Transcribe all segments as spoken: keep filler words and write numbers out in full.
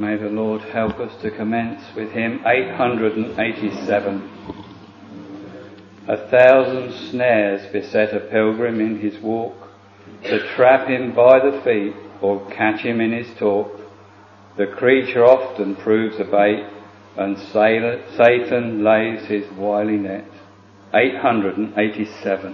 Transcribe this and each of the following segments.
May the Lord help us to commence with hymn eight hundred eighty-seven. A thousand snares beset a pilgrim in his walk, to trap him by the feet or catch him in his talk. The creature often proves a bait, and Satan lays his wily net. eight hundred eighty-seven.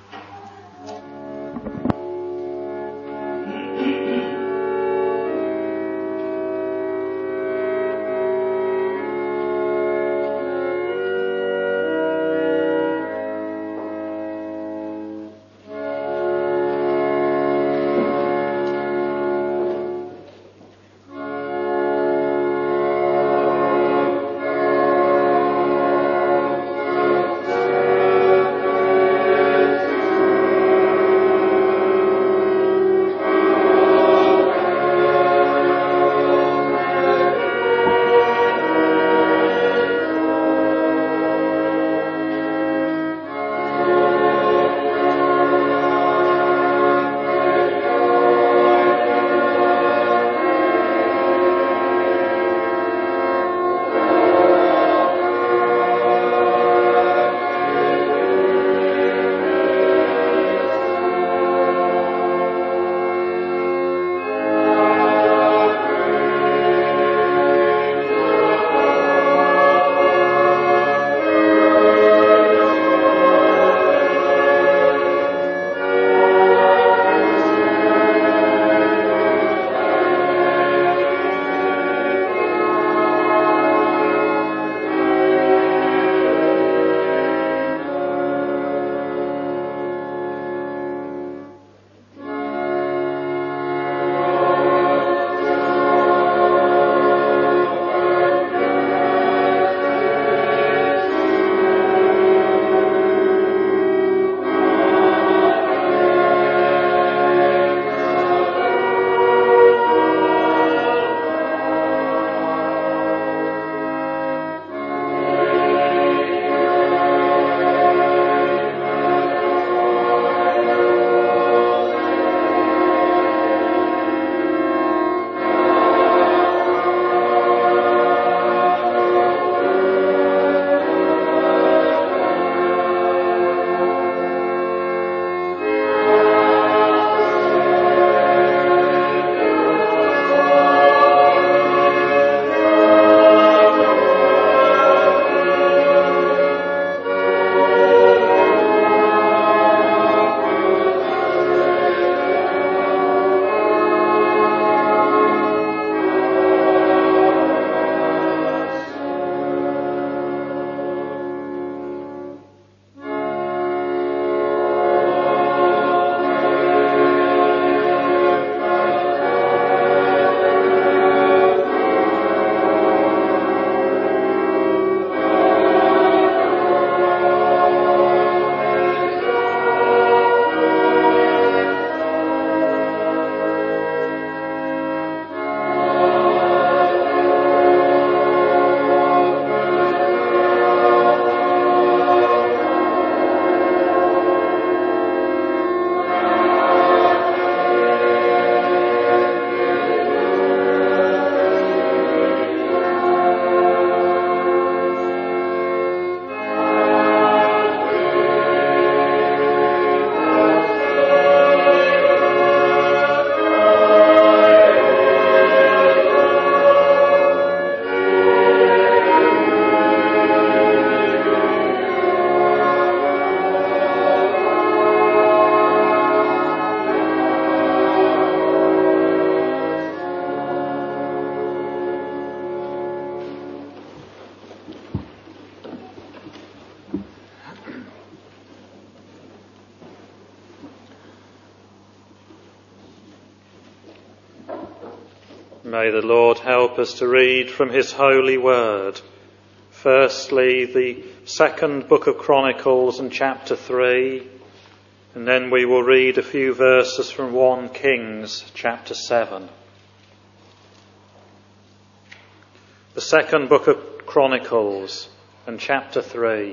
May the Lord help us to read from his holy word. Firstly, the second book of Chronicles and chapter three, and then we will read a few verses from First Kings chapter seven. The second book of Chronicles and chapter three.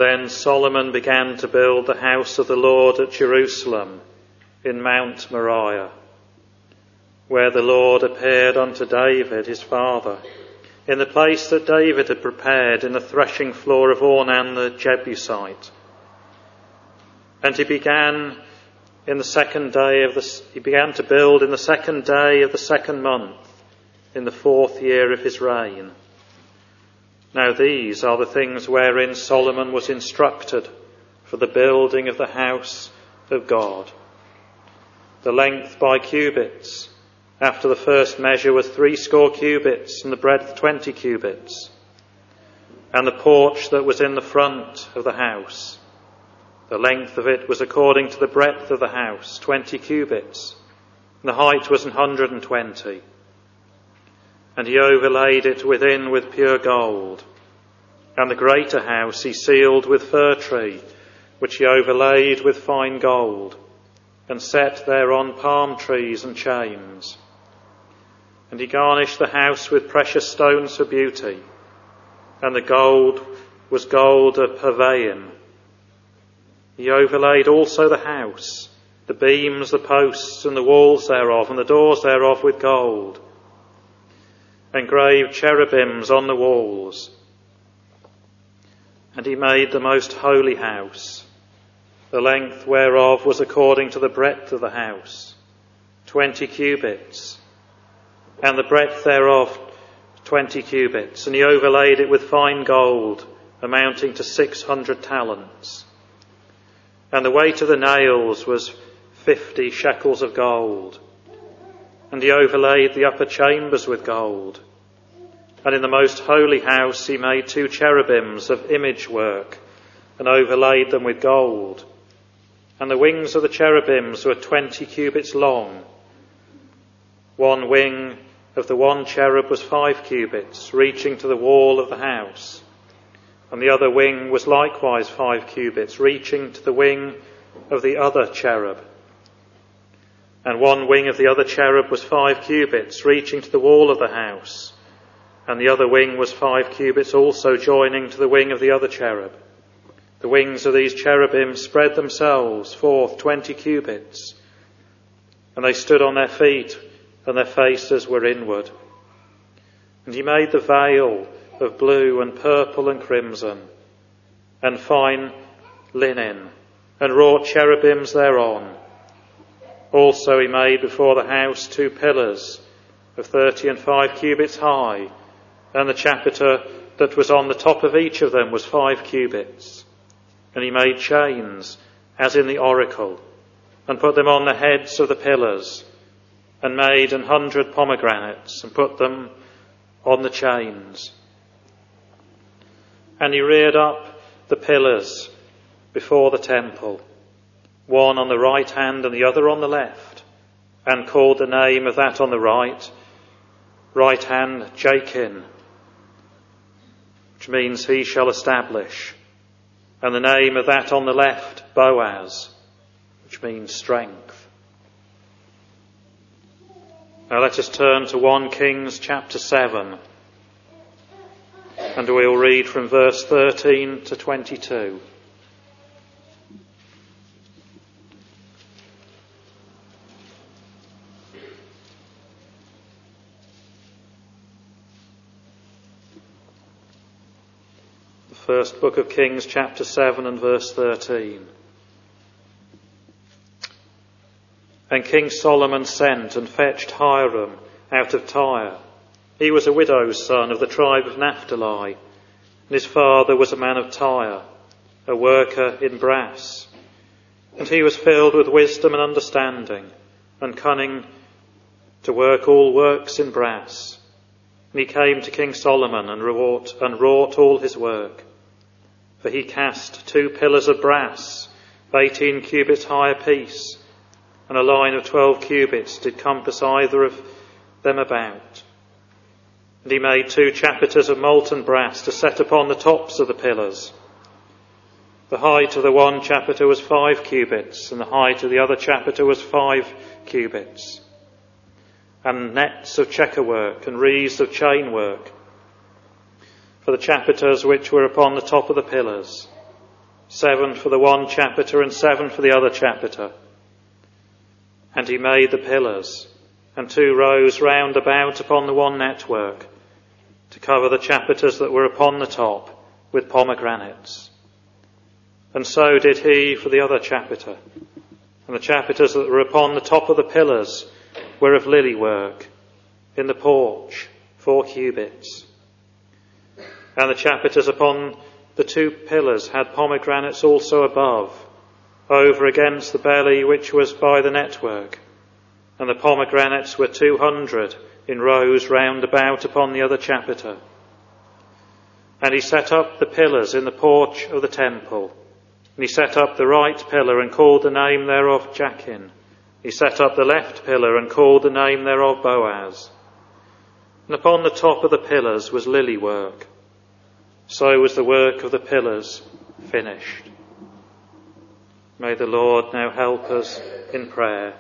Then Solomon began to build the house of the Lord at Jerusalem in Mount Moriah, where the Lord appeared unto David his father, in the place that David had prepared in the threshing floor of Ornan the Jebusite. And he began in the second day of the he began to build in the second day of the second month, in the fourth year of his reign. Now these are the things wherein Solomon was instructed for the building of the house of God. The length by cubits after the first measure was threescore cubits, and the breadth twenty cubits. And the porch that was in the front of the house, the length of it was according to the breadth of the house, twenty cubits, and the height was an hundred and twenty. And he overlaid it within with pure gold. And the greater house he sealed with fir tree, which he overlaid with fine gold, and set thereon palm trees and chains. And he garnished the house with precious stones for beauty, and the gold was gold of Parvaim. He overlaid also the house, the beams, the posts, and the walls thereof, and the doors thereof with gold, and graved cherubims on the walls. And he made the most holy house, the length whereof was according to the breadth of the house, twenty cubits, and the breadth thereof twenty cubits, and he overlaid it with fine gold, amounting to six hundred talents. And the weight of the nails was fifty shekels of gold. And he overlaid the upper chambers with gold. And in the most holy house he made two cherubims of image work, and overlaid them with gold. And the wings of the cherubims were twenty cubits long. One wing of the one cherub was five cubits, reaching to the wall of the house. And the other wing was likewise five cubits, reaching to the wing of the other cherub. And one wing of the other cherub was five cubits, reaching to the wall of the house. And the other wing was five cubits, also joining to the wing of the other cherub. The wings of these cherubim spread themselves forth twenty cubits, and they stood on their feet, and their faces were inward. And he made the veil of blue and purple and crimson, and fine linen, and wrought cherubims thereon. Also he made before the house two pillars of thirty and five cubits high, and the chapiter that was on the top of each of them was five cubits. And he made chains, as in the oracle, and put them on the heads of the pillars, and made an hundred pomegranates, and put them on the chains. And he reared up the pillars before the temple, one on the right hand and the other on the left, and called the name of that on the right, right hand, Jachin, which means he shall establish, and the name of that on the left, Boaz, which means strength. Now let us turn to First Kings chapter seven, and we'll read from verse thirteen to twenty-two. First book of Kings, chapter seven and verse thirteen. And King Solomon sent and fetched Hiram out of Tyre. He was a widow's son of the tribe of Naphtali, and his father was a man of Tyre, a worker in brass. And he was filled with wisdom and understanding, and cunning to work all works in brass. And he came to King Solomon and wrought, and wrought all his work. For he cast two pillars of brass, of eighteen cubits high apiece, and a line of twelve cubits did compass either of them about. And he made two chapiters of molten brass to set upon the tops of the pillars. The height of the one chapiter was five cubits, and the height of the other chapiter was five cubits. And nets of checker work and wreaths of chain work for the chapiters which were upon the top of the pillars. seven for the one chapiter and seven for the other chapiter. And he made the pillars and two rows round about upon the one network to cover the chapiters that were upon the top with pomegranates. And so did he for the other chapiter. And the chapiters that were upon the top of the pillars were of lily work in the porch, four cubits. And the chapiters upon the two pillars had pomegranates also above, over against the belly which was by the network. And the pomegranates were two hundred in rows round about upon the other chapiter. And he set up the pillars in the porch of the temple. And he set up the right pillar and called the name thereof Jachin. He set up the left pillar and called the name thereof Boaz. And upon the top of the pillars was lily work. So was the work of the pillars finished. May the Lord now help us in prayer.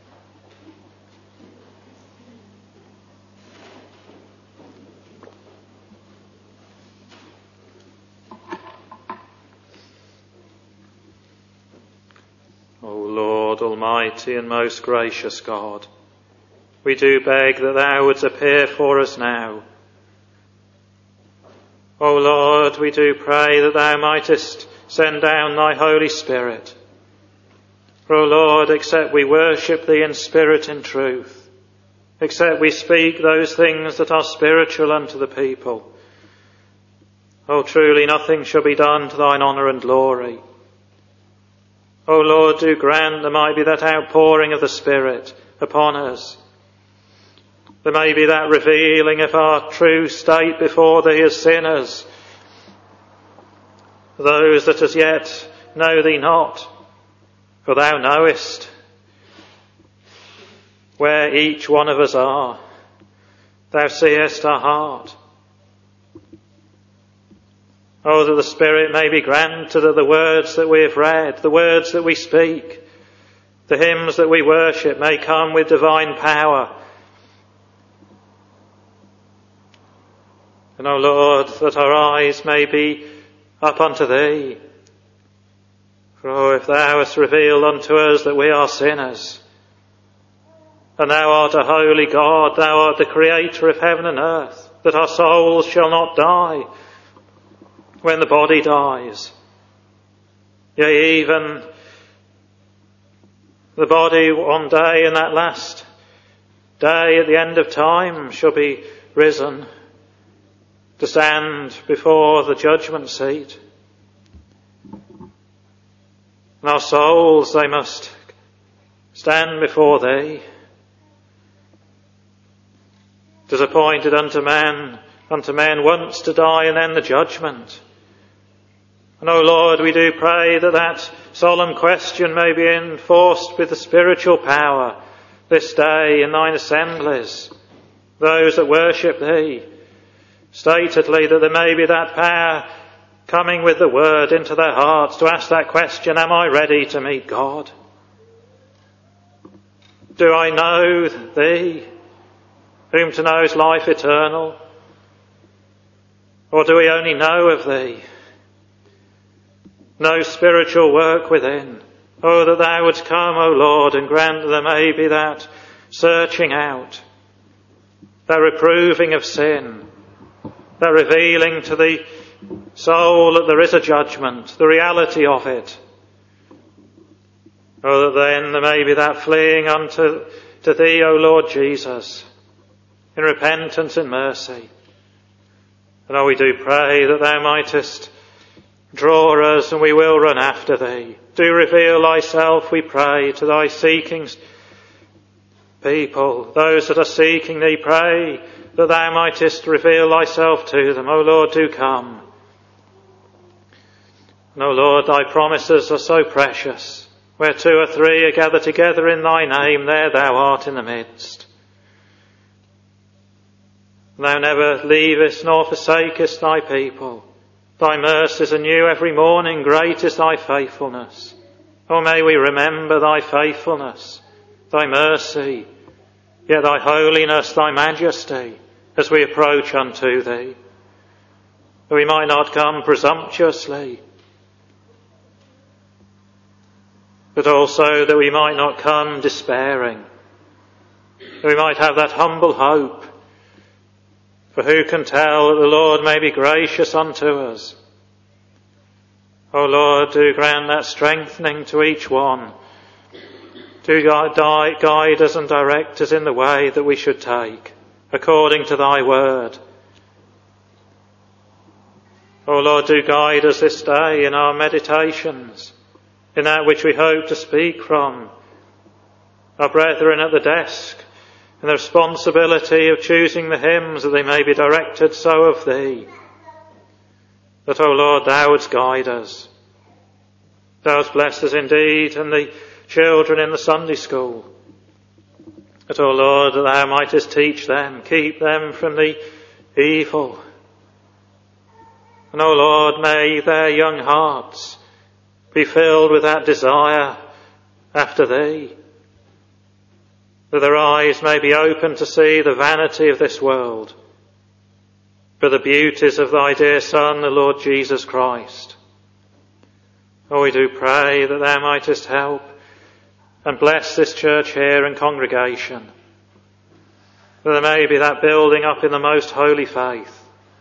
O Lord, Almighty and most gracious God, we do beg that thou wouldst appear for us now. O Lord, we do pray that thou mightest send down thy Holy Spirit. For, O Lord, except we worship thee in spirit and truth, except we speak those things that are spiritual unto the people, O truly nothing shall be done to thine honour and glory. O Lord, do grant there might be that outpouring of the Spirit upon us. There may be that revealing of our true state before thee as sinners, those that as yet know thee not, for thou knowest where each one of us are. Thou seest our heart. Oh, that the Spirit may be granted that the words that we have read, the words that we speak, the hymns that we worship may come with divine power. And, O Lord, that our eyes may be up unto thee. For, oh, if thou hast revealed unto us that we are sinners, and thou art a holy God, thou art the creator of heaven and earth, that our souls shall not die when the body dies. Yea, even the body one day in that last day at the end of time shall be risen to stand before the judgment seat. And our souls, they must stand before thee. It is appointed unto man, unto men once to die and then the judgment. And, O Lord, we do pray that that solemn question may be enforced with the spiritual power this day in thine assemblies, those that worship thee, statedly, that there may be that power coming with the word into their hearts to ask that question, am I ready to meet God? Do I know thee, whom to know is life eternal? Or do we only know of thee? No spiritual work within. Oh, that thou wouldst come, O Lord, and grant that there may be that searching out, that reproving of sin, that revealing to the soul that there is a judgment, the reality of it. Oh, that then there may be that fleeing unto to thee, O Lord Jesus, in repentance and mercy. And oh, we do pray that thou mightest draw us, and we will run after thee. Do reveal thyself, we pray, to thy seeking people, those that are seeking thee, pray that thou mightest reveal thyself to them. O Lord, do come. And O Lord, thy promises are so precious. Where two or three are gathered together in thy name, there thou art in the midst. Thou never leavest nor forsakest thy people. Thy mercies are new every morning, great is thy faithfulness. Oh, may we remember thy faithfulness, thy mercy, yet thy holiness, thy majesty, as we approach unto thee. That we might not come presumptuously, but also that we might not come despairing, that we might have that humble hope. For who can tell that the Lord may be gracious unto us? O Lord, do grant that strengthening to each one. Do guide us and direct us in the way that we should take, according to thy word. O Lord, do guide us this day in our meditations, in that which we hope to speak from. Our brethren at the desk, and the responsibility of choosing the hymns that they may be directed so of thee. That, O Lord, thou wouldst guide us. Thou hast blessed us indeed, and the children in the Sunday school. That, O Lord, that thou mightest teach them, keep them from the evil. And, O Lord, may their young hearts be filled with that desire after thee. That their eyes may be open to see the vanity of this world, but the beauties of thy dear Son, the Lord Jesus Christ. Oh, we do pray that thou mightest help and bless this church here and congregation, that there may be that building up in the most holy faith.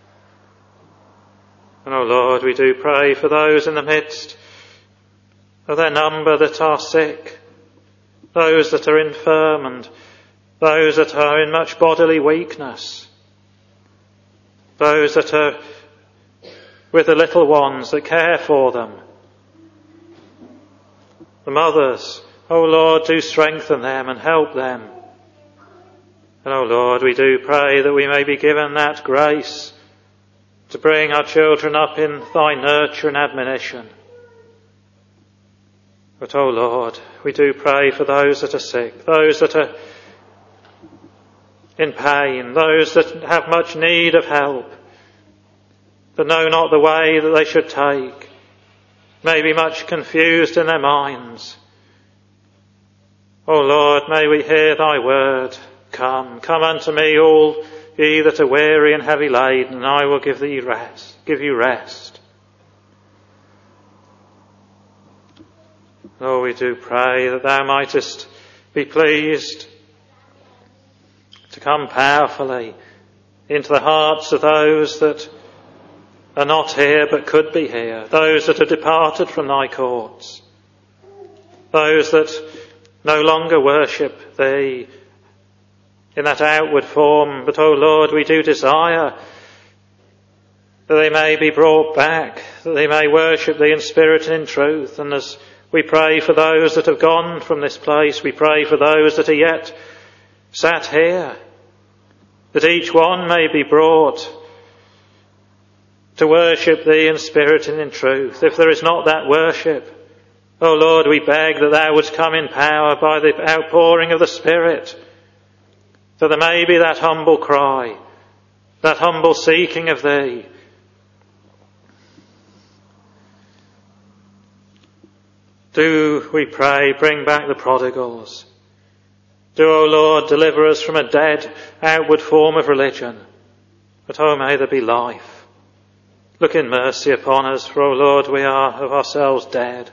And, oh Lord, we do pray for those in the midst of their number that are sick, those that are infirm, and those that are in much bodily weakness, those that are with the little ones that care for them, the mothers. O Lord, do strengthen them and help them. And, O Lord, we do pray that we may be given that grace to bring our children up in thy nurture and admonition. But, O Lord, we do pray for those that are sick, those that are in pain, those that have much need of help, that know not the way that they should take, may be much confused in their minds. O Lord, may we hear thy word. Come, come unto me, all ye that are weary and heavy laden, and I will give thee rest, give you rest. Oh, we do pray that thou mightest be pleased to come powerfully into the hearts of those that are not here but could be here, those that are departed from thy courts, those that no longer worship thee in that outward form. But, O Lord, we do desire that they may be brought back, that they may worship thee in spirit and in truth. And as we pray for those that have gone from this place, we pray for those that are yet sat here, that each one may be brought to worship thee in spirit and in truth. If there is not that worship, O Lord, we beg that thou wouldst come in power by the outpouring of the Spirit, that there may be that humble cry, that humble seeking of thee. Do, we pray, bring back the prodigals. Do, O Lord, deliver us from a dead, outward form of religion. But, O, may there be life. Look in mercy upon us, for, O Lord, we are of ourselves dead.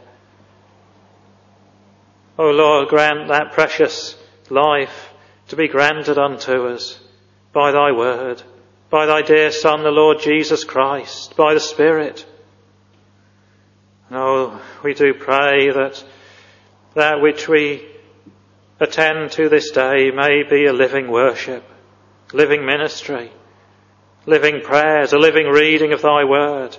O Lord, grant that precious life to be granted unto us by thy word, by thy dear Son, the Lord Jesus Christ, by the Spirit. And, oh, we do pray that that which we attend to this day may be a living worship, living ministry, living prayers, a living reading of thy word.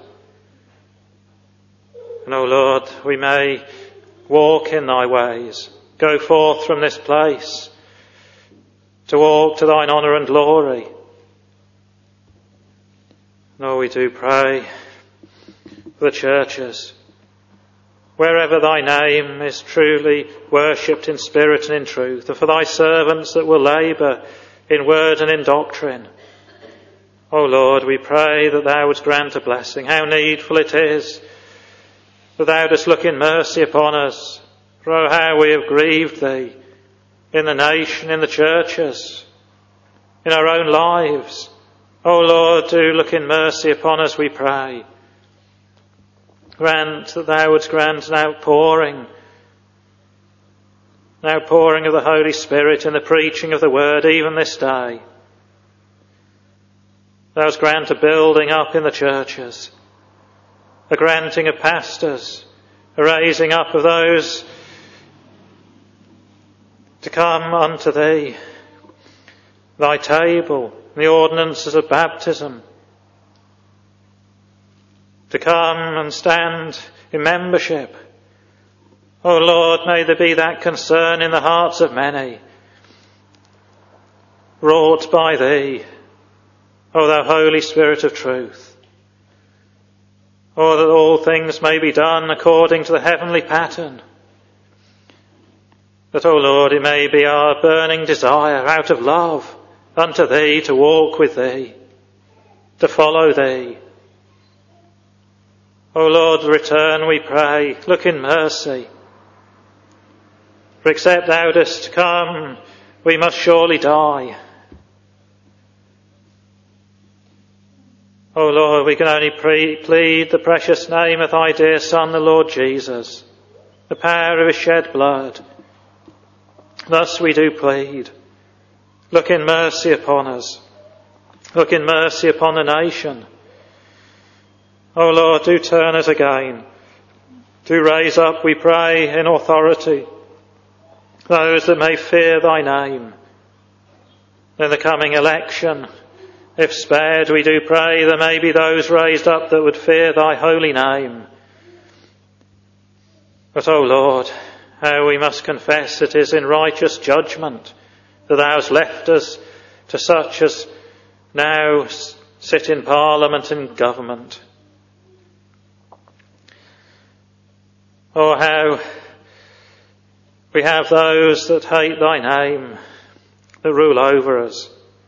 And, O Lord, we may walk in thy ways, go forth from this place to walk to thine honour and glory. No, we do pray for the churches, wherever thy name is truly worshipped in spirit and in truth, and for thy servants that will labour in word and in doctrine. O Lord, we pray that thou wouldst grant a blessing. How needful it is that thou dost look in mercy upon us. For oh, how we have grieved thee in the nation, in the churches, in our own lives. O Lord, do look in mercy upon us, we pray. Grant that thou wouldst grant an outpouring an outpouring of the Holy Spirit in the preaching of the word even this day. Thou grant a building up in the churches, a granting of pastors, a raising up of those to come unto thee, thy table, the ordinances of baptism, to come and stand in membership. O Lord, may there be that concern in the hearts of many, wrought by thee, O thou Holy Spirit of truth. O that all things may be done according to the heavenly pattern. That, O Lord, it may be our burning desire out of love unto thee to walk with thee, to follow thee. O Lord, return, we pray, look in mercy. For except thou dost come, we must surely die. O Lord, we can only pre- plead the precious name of thy dear Son, the Lord Jesus, the power of his shed blood. Thus we do plead. Look in mercy upon us. Look in mercy upon the nation. O Lord, do turn us again. Do raise up, we pray, in authority, those that may fear thy name. In the coming election, if spared, we do pray there may be those raised up that would fear thy holy name. But, O Lord, how we must confess it is in righteous judgment that thou hast left us to such as now sit in Parliament and government. Oh, how we have those that hate thy name, that rule over us.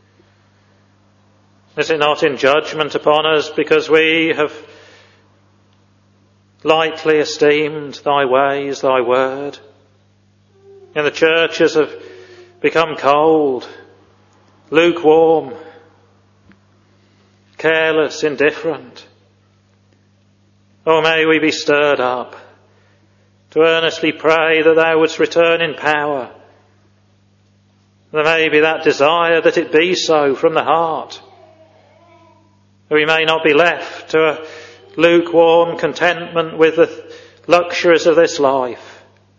Is it not in judgment upon us because we have lightly esteemed thy ways, thy word? And the churches have become cold, lukewarm, careless, indifferent. Oh, may we be stirred up to earnestly pray that thou wouldst return in power. There may be that desire that it be so from the heart, that we may not be left to a lukewarm contentment with the luxuries of this life.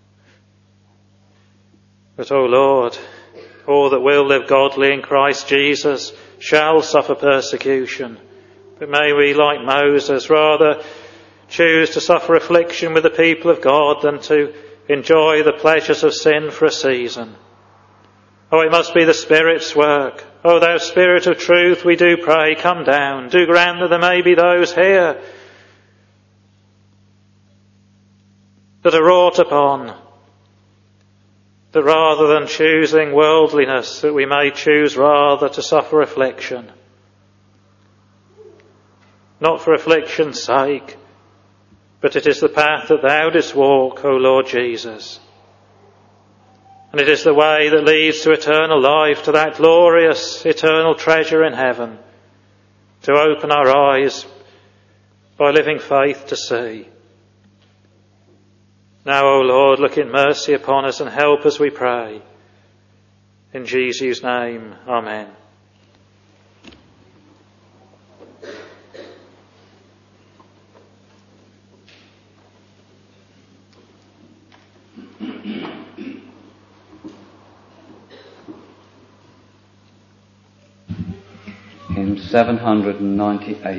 But, O Lord, all that will live godly in Christ Jesus shall suffer persecution. But may we, like Moses, rather choose to suffer affliction with the people of God than to enjoy the pleasures of sin for a season. Oh, it must be the Spirit's work. Oh, thou Spirit of truth, we do pray, come down. Do grant that there may be those here that are wrought upon, that rather than choosing worldliness, that we may choose rather to suffer affliction. Not for affliction's sake, but it is the path that thou didst walk, O Lord Jesus. And it is the way that leads to eternal life, to that glorious eternal treasure in heaven, to open our eyes by living faith to see. Now, O Lord, look in mercy upon us and help us, we pray. In Jesus' name, amen. Hymn seven hundred ninety-eight.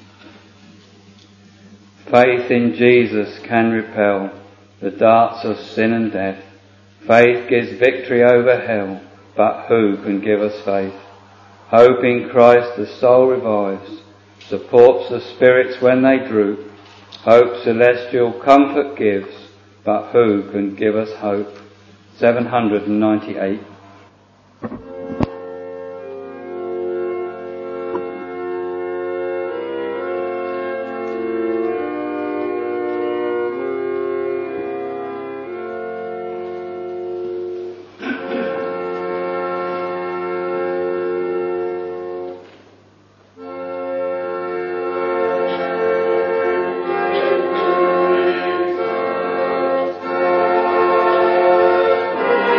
Faith in Jesus can repel the darts of sin and death. Faith gives victory over hell, but who can give us faith? Hope in Christ the soul revives, supports the spirits when they droop. Hope celestial comfort gives, but who can give us hope? seven hundred ninety-eight. Thank you.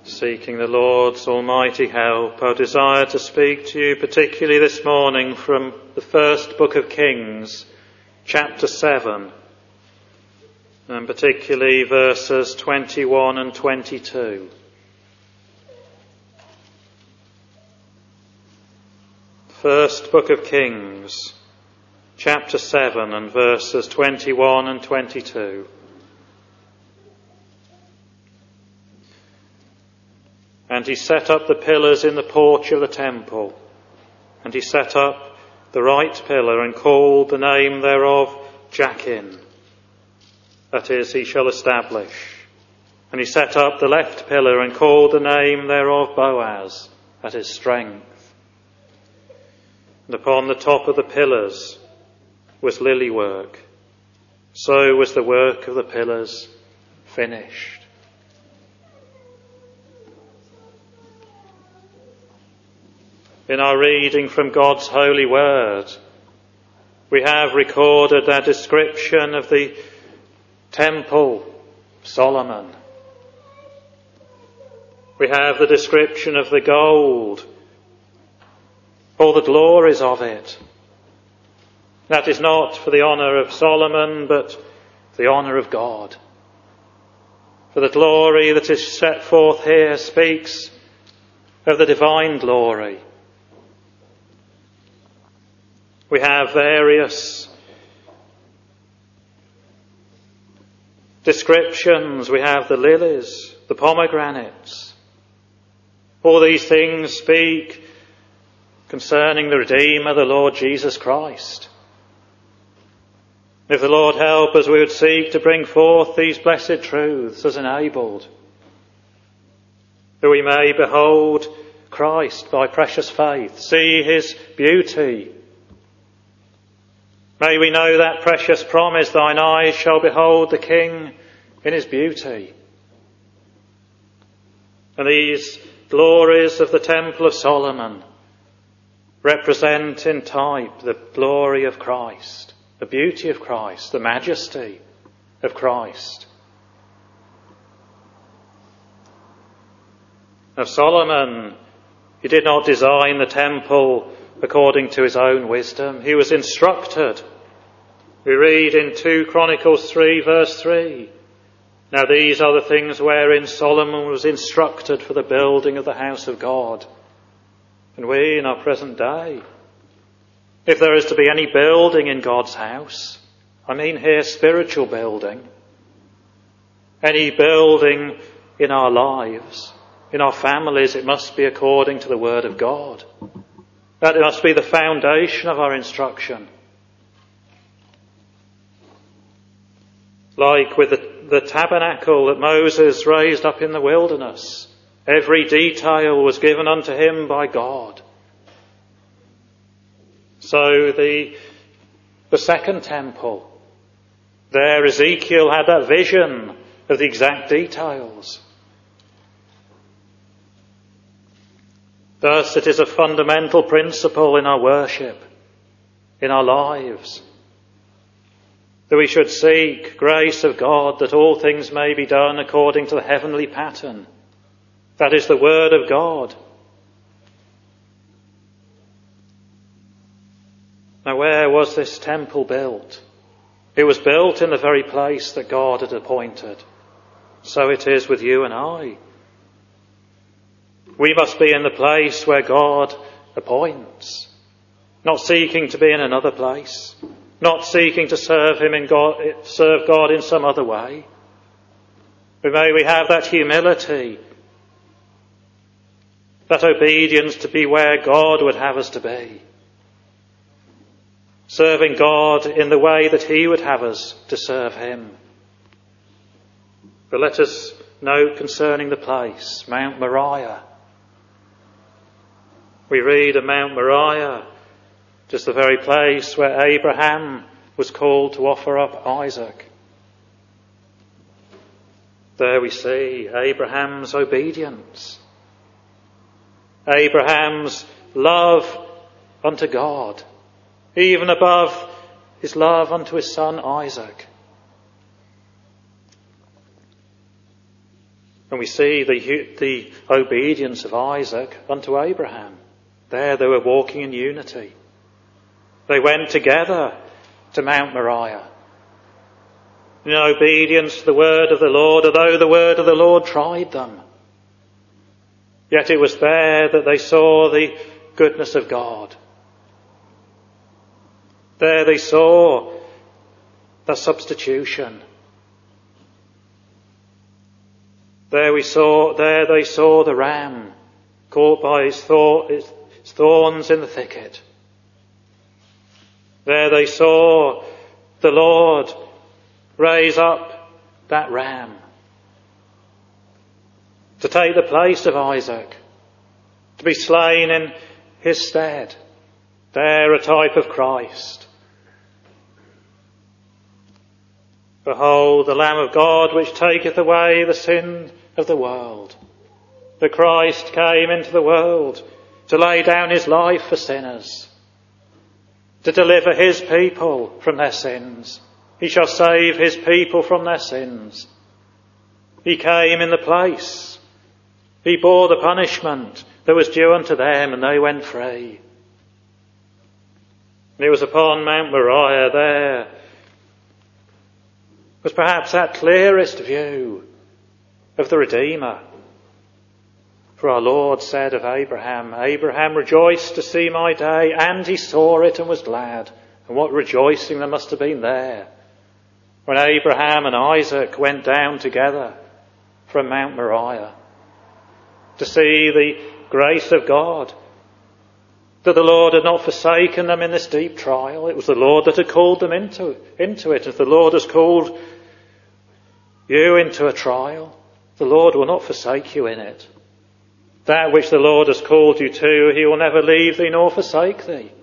Seeking the Lord's almighty help, I desire to speak to you particularly this morning from the first book of Kings, chapter seven, and particularly verses twenty-one and twenty-two. First book of Kings, chapter seven, and verses twenty-one and twenty-two. And he set up the pillars in the porch of the temple, and he set up the right pillar and called the name thereof Jachin, that is, he shall establish. And he set up the left pillar and called the name thereof Boaz, that is, strength. And upon the top of the pillars was lily work. So was the work of the pillars finished. In our reading from God's holy word, we have recorded a description of the temple of Solomon. We have the description of the gold, all the glories of it. That is not for the honour of Solomon, but for the honour of God. For the glory that is set forth here speaks of the divine glory. We have various descriptions. We have the lilies, the pomegranates. All these things speak concerning the Redeemer, the Lord Jesus Christ. If the Lord help us, we would seek to bring forth these blessed truths as enabled, that we may behold Christ by precious faith, see his beauty. May we know that precious promise, thine eyes shall behold the King in his beauty. And these glories of the Temple of Solomon represent in type the glory of Christ, the beauty of Christ, the majesty of Christ. Now Solomon, he did not design the temple according to his own wisdom. He was instructed. We read in Second Chronicles three verse three, now these are the things wherein Solomon was instructed for the building of the house of God. And we in our present day, if there is to be any building in God's house, I mean here spiritual building, any building in our lives, in our families, it must be according to the Word of God. That must be the foundation of our instruction. Like with the, the tabernacle that Moses raised up in the wilderness, every detail was given unto him by God. So the, the second temple, there Ezekiel had that vision of the exact details. Thus it is a fundamental principle in our worship, in our lives, that we should seek grace of God that all things may be done according to the heavenly pattern. That is the Word of God. Now where was this temple built? It was built in the very place that God had appointed. So it is with you and I. We must be in the place where God appoints, not seeking to be in another place, not seeking to serve him in God, serve God in some other way. But may we have that humility, that obedience to be where God would have us to be, serving God in the way that he would have us to serve him. But let us note concerning the place, Mount Moriah. We read of Mount Moriah, just the very place where Abraham was called to offer up Isaac. There we see Abraham's obedience, Abraham's love unto God, even above his love unto his son Isaac. And we see the, the obedience of Isaac unto Abraham. There they were walking in unity. They went together to Mount Moriah in obedience to the word of the Lord, although the word of the Lord tried them. Yet it was there that they saw the goodness of God. There they saw the substitution. There we saw, there they saw the ram caught by his, thor- his thorns in the thicket. There they saw the Lord raise up that ram to take the place of Isaac, to be slain in his stead. There, a type of Christ. Behold, the Lamb of God, which taketh away the sin of the world. The Christ came into the world to lay down his life for sinners, to deliver his people from their sins. He shall save his people from their sins. He came in the place. He bore the punishment that was due unto them, and they went free. And it was upon Mount Moriah there was perhaps that clearest view of the Redeemer. For our Lord said of Abraham, Abraham rejoiced to see my day, and he saw it and was glad. And what rejoicing there must have been there when Abraham and Isaac went down together from Mount Moriah to see the grace of God, that the Lord had not forsaken them in this deep trial. It was the Lord that had called them into, into it. If the Lord has called you into a trial, the Lord will not forsake you in it. That which the Lord has called you to, he will never leave thee nor forsake thee.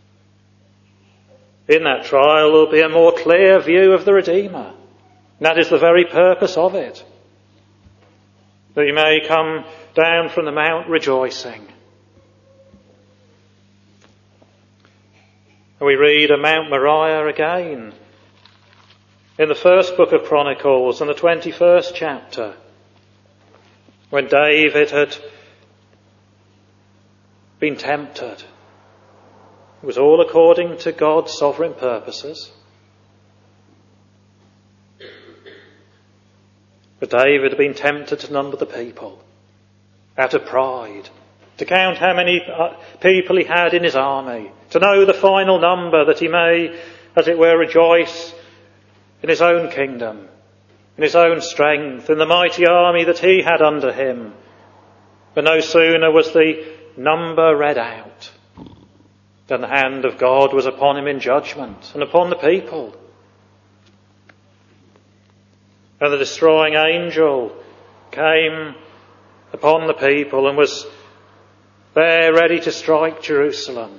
In that trial will be a more clear view of the Redeemer. And that is the very purpose of it. That you may come down from the mount rejoicing. And we read of Mount Moriah again in the first book of Chronicles and the twenty-first chapter, when David had been tempted. It was all according to God's sovereign purposes. But David had been tempted to number the people out of pride, to count how many people he had in his army, to know the final number that he may, as it were, rejoice in his own kingdom, in his own strength, in the mighty army that he had under him. But no sooner was the number read out than the hand of God was upon him in judgment and upon the people. And the destroying angel came upon the people and was there ready to strike Jerusalem.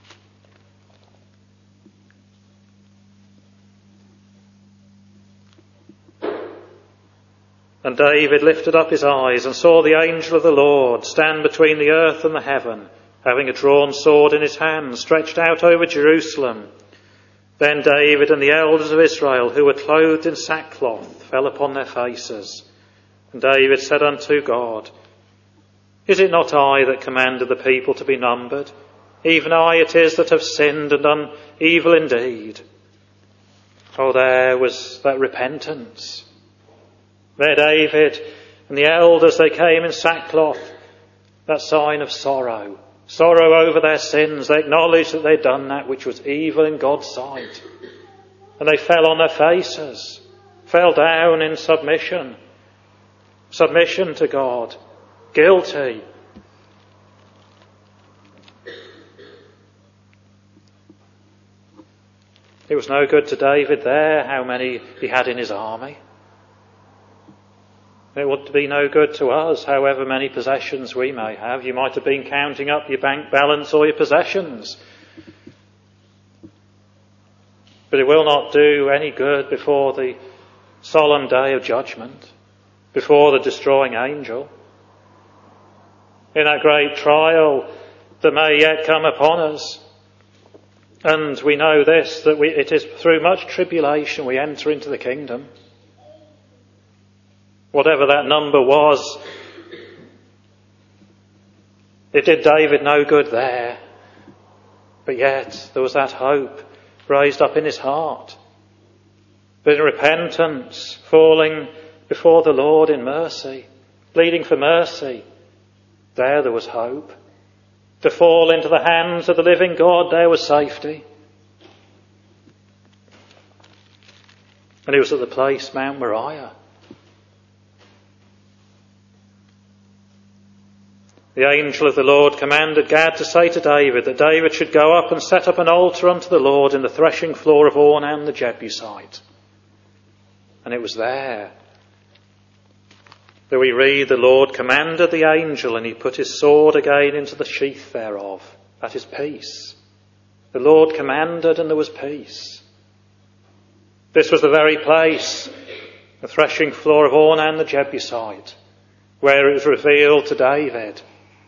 And David lifted up his eyes and saw the angel of the Lord stand between the earth and the heaven, having a drawn sword in his hand, stretched out over Jerusalem. Then David and the elders of Israel, who were clothed in sackcloth, fell upon their faces. And David said unto God, Is it not I that commanded the people to be numbered? Even I it is that have sinned and done evil indeed. Oh, there was that repentance. There David and the elders, they came in sackcloth, that sign of sorrow. Sorrow over their sins. They acknowledged that they'd done that which was evil in God's sight. And they fell on their faces, fell down in submission. Submission to God. Guilty. It was no good to David there how many he had in his army. It would be no good to us, however many possessions we may have. You might have been counting up your bank balance or your possessions. But it will not do any good before the solemn day of judgment, before the destroying angel. In that great trial that may yet come upon us. And we know this, that we, it is through much tribulation we enter into the kingdom. whatever that number was, it did David no good there. But yet there was that hope raised up in his heart. But in repentance, falling before the Lord in mercy, pleading for mercy, there there was hope. To fall into the hands of the living God, there was safety. And he was at the place, Mount Moriah. The angel of the Lord commanded Gad to say to David that David should go up and set up an altar unto the Lord in the threshing floor of Ornan the Jebusite. And it was there that we read the Lord commanded the angel, and he put his sword again into the sheath thereof. That is peace. The Lord commanded, and there was peace. This was the very place, the threshing floor of Ornan the Jebusite, where it was revealed to David.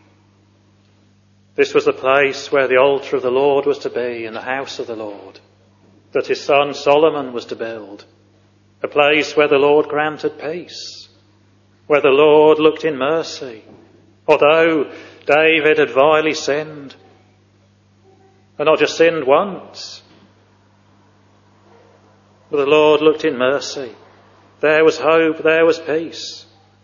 This was the place where the altar of the Lord was to be in the house of the Lord, that his son Solomon was to build. A place where the Lord granted peace, where the Lord looked in mercy, although David had vilely sinned, and not just sinned once, but the Lord looked in mercy. There was hope, there was peace.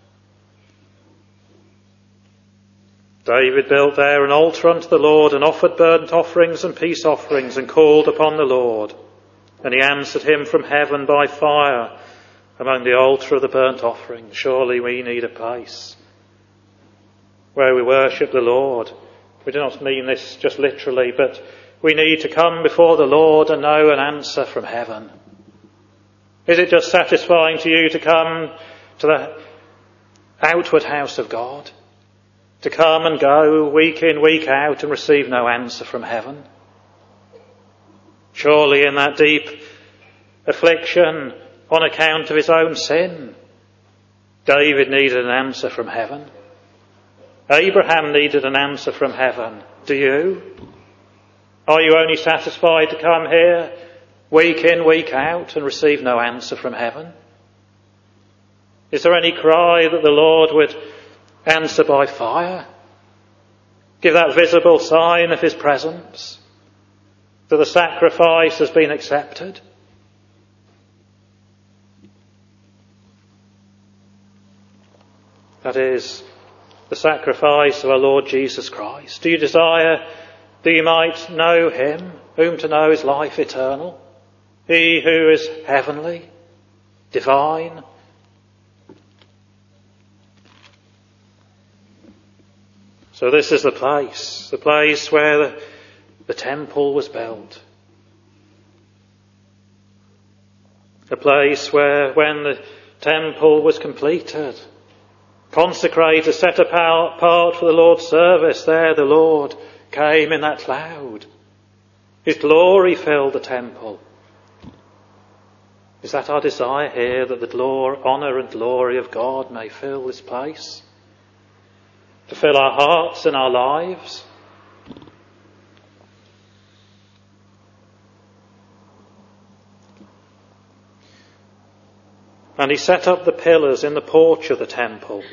David built there an altar unto the Lord, and offered burnt offerings and peace offerings, and called upon the Lord. And he answered him from heaven by fire among the altar of the burnt offering. Surely we need a place where we worship the Lord. We do not mean this just literally, but we need to come before the Lord and know an answer from heaven. Is it just satisfying to you to come to the outward house of God? To come and go week in, week out and receive no answer from heaven? Surely in that deep affliction on account of his own sin, David needed an answer from heaven. Abraham needed an answer from heaven. Do you? Are you only satisfied to come here week in, week out and receive no answer from heaven? Is there any cry that the Lord would answer by fire? Give that visible sign of his presence, that the sacrifice has been accepted? That is the sacrifice of our Lord Jesus Christ. Do you desire that you might know him, whom to know is life eternal? He who is heavenly, divine. So this is the place, the place where the, the temple was built. A place where, when the temple was completed, consecrated, set apart for the Lord's service, there the Lord came in that cloud. His glory filled the temple. Is that our desire here, that the glory, honour and glory of God may fill this place? To fill our hearts and our lives? And he set up the pillars in the porch of the temple.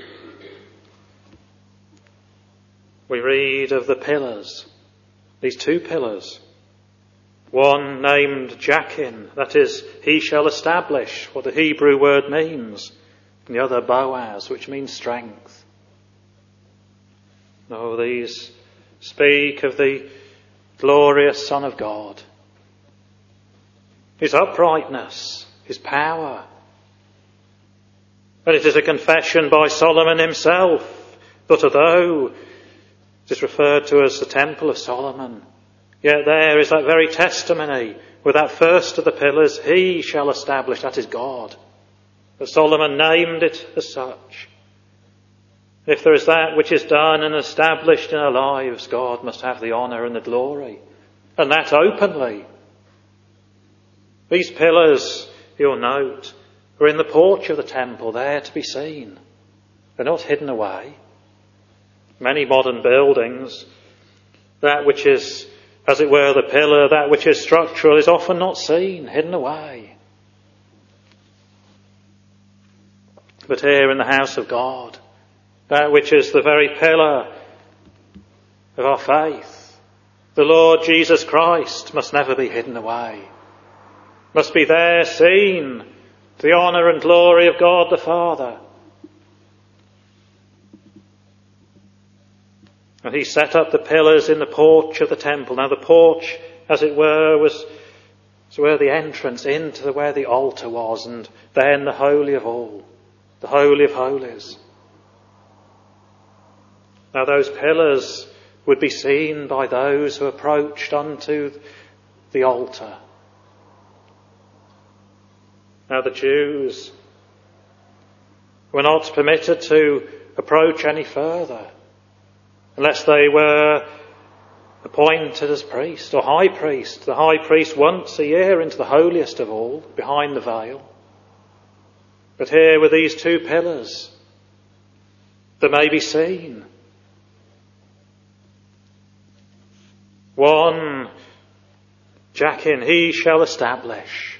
We read of the pillars, these two pillars. One named Jachin, that is, he shall establish, what the Hebrew word means. And the other Boaz, which means strength. No, these speak of the glorious Son of God. His uprightness, his power. And it is a confession by Solomon himself that although it is referred to as the Temple of Solomon, yet there is that very testimony with that first of the pillars, he shall establish, that is God. That Solomon named it as such. If there is that which is done and established in our lives, God must have the honour and the glory. And that openly. These pillars, you'll note, are in the porch of the temple, there to be seen. They're not hidden away. Many modern buildings, that which is, as it were, the pillar, that which is structural, is often not seen, hidden away. but here in the house of God, that which is the very pillar of our faith, the Lord Jesus Christ, must never be hidden away, must be there seen to the honour and glory of God the Father. And he set up the pillars in the porch of the temple. Now the porch, as it were, was, was where the entrance into the, where the altar was, and then the Holy of All, the Holy of Holies. Now those pillars would be seen by those who approached unto the altar. Now the Jews were not permitted to approach any further unless they were appointed as priest or high priest. The high priest once a year into the holiest of all, behind the veil. But here were these two pillars that may be seen. One, Jachin, he shall establish.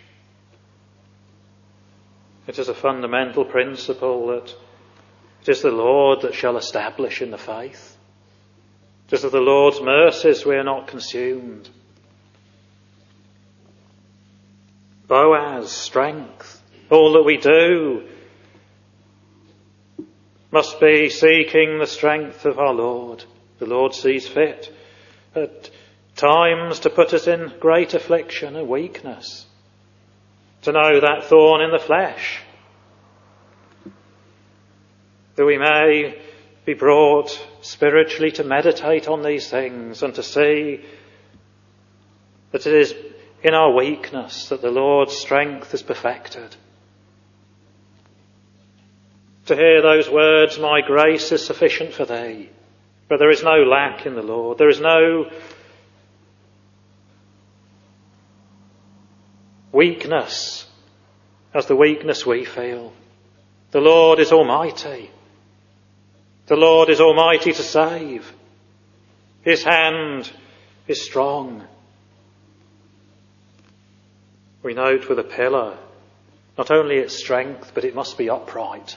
It is a fundamental principle that it is the Lord that shall establish in the faith. It is of the Lord's mercies we are not consumed. Boaz, strength. All that we do must be seeking the strength of our Lord. The Lord sees fit at times to put us in great affliction and weakness, to know that thorn in the flesh, that we may be brought spiritually to meditate on these things and to see that it is in our weakness that the Lord's strength is perfected. To hear those words, my grace is sufficient for thee. But there is no lack in the Lord. There is no weakness as the weakness we feel. The Lord is almighty. The Lord is almighty to save. His hand is strong. We note with a pillar, not only its strength, but it must be upright.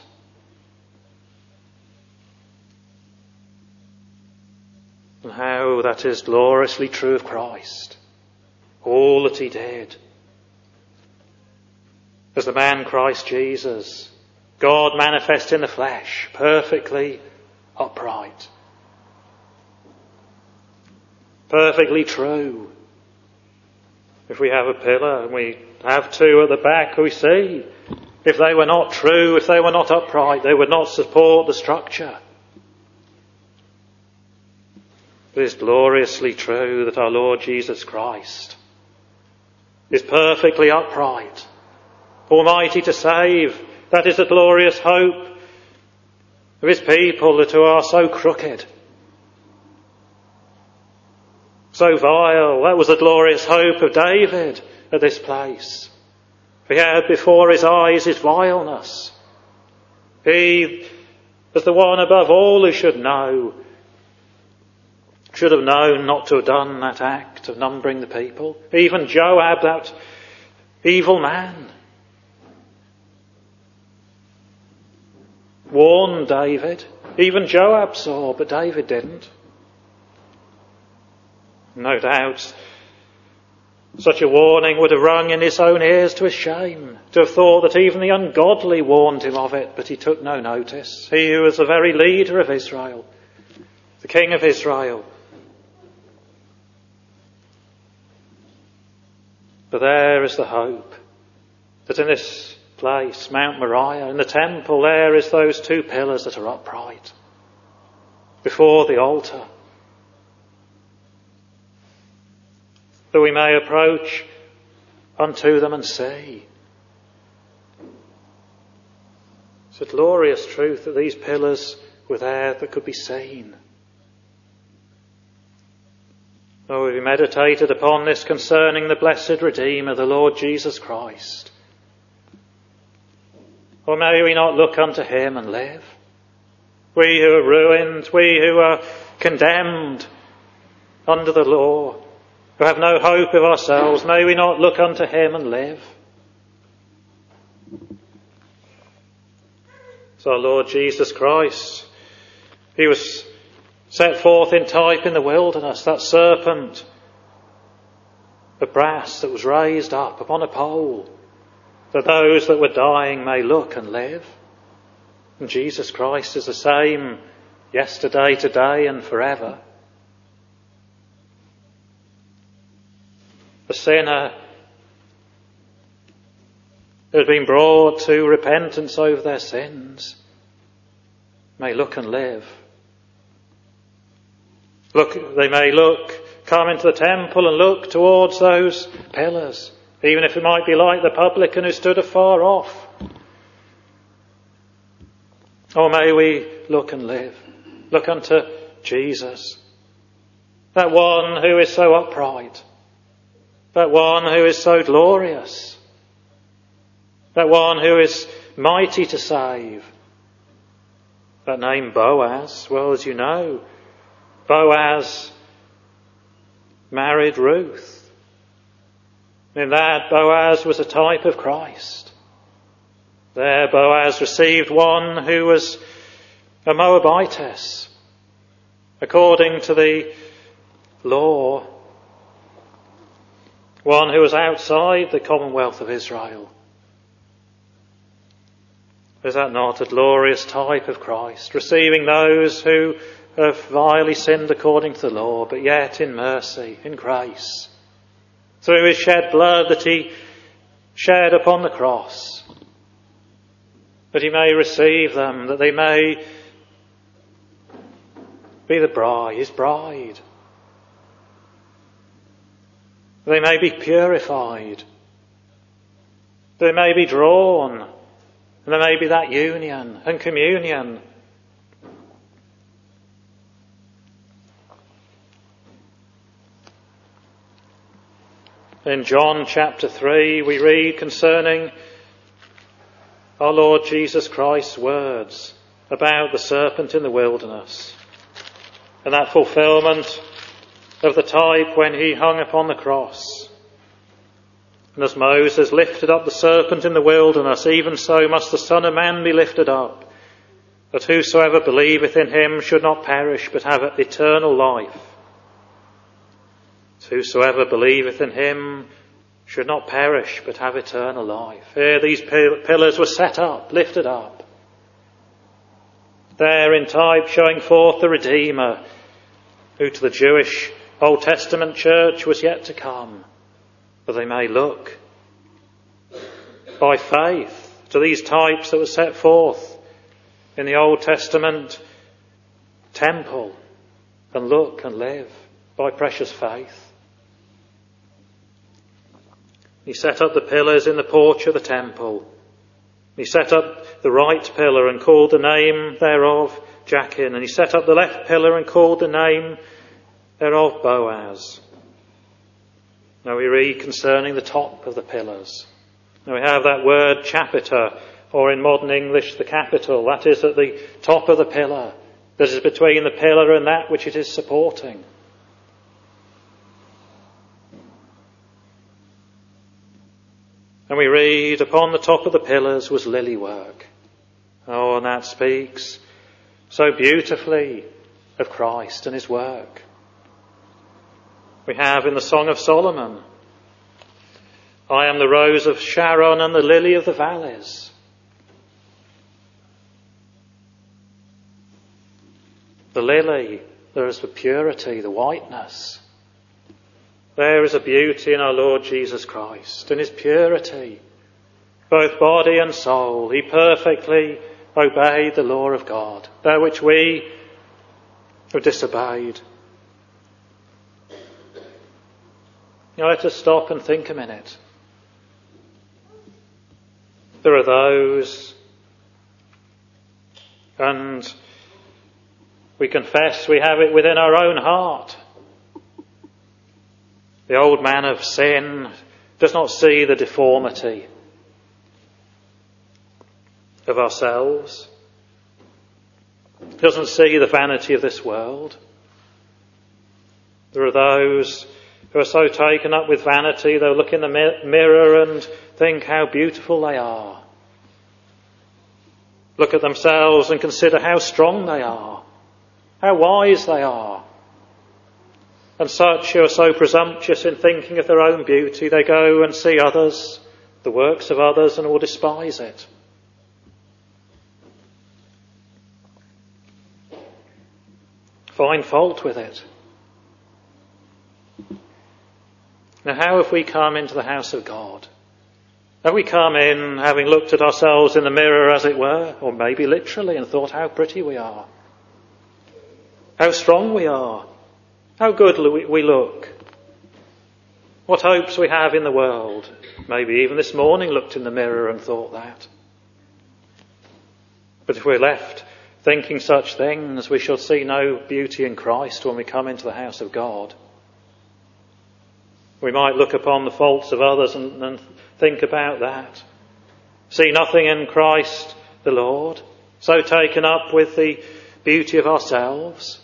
And how that is gloriously true of Christ. All that he did. As the man Christ Jesus, God manifest in the flesh, perfectly upright. Perfectly true. If we have a pillar and we have two at the back, we see, if they were not true, if they were not upright, they would not support the structure. It is gloriously true that our Lord Jesus Christ is perfectly upright, almighty to save. That is the glorious hope of his people that who are so crooked, so vile. That was the glorious hope of David at this place. He had before his eyes his vileness. He, as the one above all who should know, should have known not to have done that act of numbering the people. Even Joab, that evil man, warned David. Even Joab saw, but David didn't. No doubt such a warning would have rung in his own ears to his shame, to have thought that even the ungodly warned him of it, but he took no notice. He who was the very leader of Israel, the king of Israel. But there is the hope that in this place, Mount Moriah, in the temple, there is those two pillars that are upright before the altar, that we may approach unto them and see. It's a glorious truth that these pillars were there that could be seen. Oh, we meditated upon this concerning the blessed Redeemer, the Lord Jesus Christ. Or may we not look unto him and live? We who are ruined, we who are condemned under the law, who have no hope of ourselves, may we not look unto him and live? It's our Lord Jesus Christ. He was set forth in type in the wilderness, that serpent of brass that was raised up upon a pole, that those that were dying may look and live. And Jesus Christ is the same yesterday, today and forever. The sinner who has been brought to repentance over their sins may look and live. Look, they may look, come into the temple and look towards those pillars, even if it might be like the publican who stood afar off. Or may we look and live, look unto Jesus, that one who is so upright, that one who is so glorious, that one who is mighty to save. That name Boaz, well, as you know, Boaz married Ruth. In that, Boaz was a type of Christ. There, Boaz received one who was a Moabitess, according to the law, one who was outside the commonwealth of Israel. Is that not a glorious type of Christ, receiving those who have vilely sinned according to the law, but yet in mercy, in grace, through his shed blood that he shed upon the cross, that he may receive them, that they may be the bride, his bride. They may be purified. They may be drawn. And there may be that union and communion. In John chapter three, we read concerning our Lord Jesus Christ's words about the serpent in the wilderness, and that fulfilment of the type when he hung upon the cross. And as Moses lifted up the serpent in the wilderness, even so must the Son of Man be lifted up, that whosoever believeth in him should not perish, but have eternal life. That whosoever believeth in him should not perish, but have eternal life. Here these pillars were set up, lifted up. There in type showing forth the Redeemer, who to the Jewish Old Testament church was yet to come. But they may look by faith to these types that were set forth in the Old Testament temple and look and live by precious faith. He set up the pillars in the porch of the temple. He set up the right pillar and called the name thereof Jachin, and he set up the left pillar and called the name thereof Boaz. Now we read concerning the top of the pillars. Now we have that word chapiter, or in modern English the capital. That is at the top of the pillar, that is between the pillar and that which it is supporting. And we read, upon the top of the pillars was lily work. Oh, and that speaks so beautifully of Christ and his work. We have in the Song of Solomon, I am the rose of Sharon and the lily of the valleys. The lily, there is the purity, the whiteness. There is a beauty in our Lord Jesus Christ, in his purity, both body and soul. He perfectly obeyed the law of God, that which we have disobeyed. Now let us stop and think a minute. There are those, and we confess we have it within our own heart. The old man of sin does not see the deformity of ourselves, doesn't see the vanity of this world. There are those who are so taken up with vanity, they'll look in the mirror and think how beautiful they are. look at themselves and consider how strong they are, how wise they are. And such who are so presumptuous in thinking of their own beauty, they go and see others, the works of others, and will despise it. Find fault with it. Now, how have we come into the house of God? Have we come in having looked at ourselves in the mirror, as it were, or maybe literally, and thought how pretty we are, how strong we are, how good we look, what hopes we have in the world? Maybe even this morning looked in the mirror and thought that. But if we're left thinking such things, we shall see no beauty in Christ when we come into the house of God. We might look upon the faults of others and, and think about that. See nothing in Christ the Lord, so taken up with the beauty of ourselves.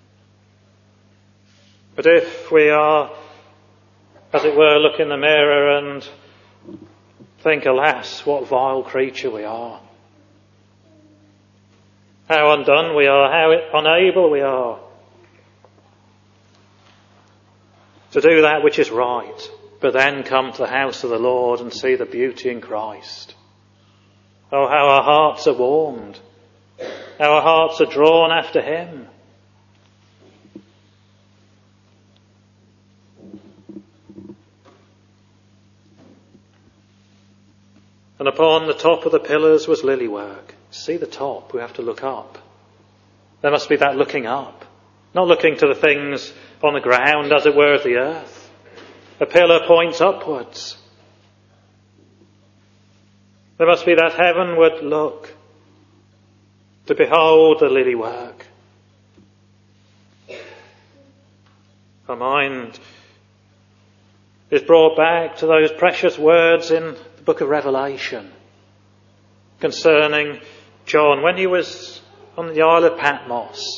But if we are, as it were, look in the mirror and think, alas, what vile creature we are. How undone we are, how unable we are to do that which is right, but then come to the house of the Lord and see the beauty in Christ. Oh, how our hearts are warmed, how our hearts are drawn after Him. And upon the top of the pillars was lily work. See the top, we have to look up. There must be that looking up, not looking to the things on the ground, as it were, of the earth. A pillar points upwards. There must be that heavenward look to behold the lily work. Our mind is brought back to those precious words in the book of Revelation concerning John when he was on the Isle of Patmos.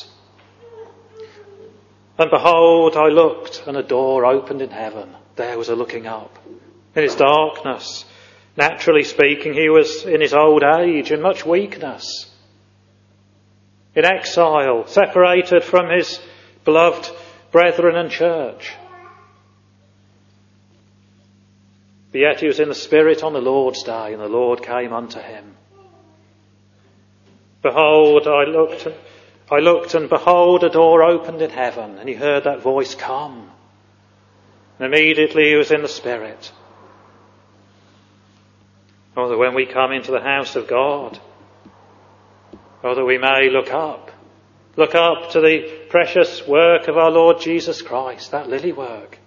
And behold, I looked, and a door opened in heaven. There was a looking up. In his darkness, naturally speaking, he was in his old age and much weakness. In exile, separated from his beloved brethren and church. But yet he was in the Spirit on the Lord's day, and the Lord came unto him. Behold, I looked, I looked, and behold, a door opened in heaven, and he heard that voice, come. And immediately he was in the Spirit. Oh, that when we come into the house of God, oh, that we may look up, look up to the precious work of our Lord Jesus Christ, that lily work.